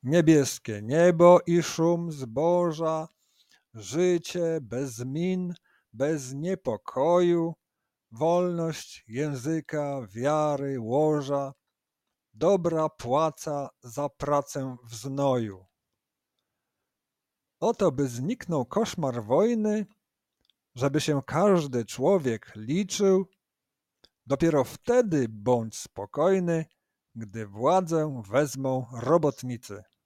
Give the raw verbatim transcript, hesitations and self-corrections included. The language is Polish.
Niebieskie niebo i szum zboża, życie bez min, bez niepokoju, wolność języka, wiary, łoża, dobra płaca za pracę w znoju. Oto by zniknął koszmar wojny, żeby się każdy człowiek liczył, dopiero wtedy bądź spokojny, gdy władzę wezmą robotnicy.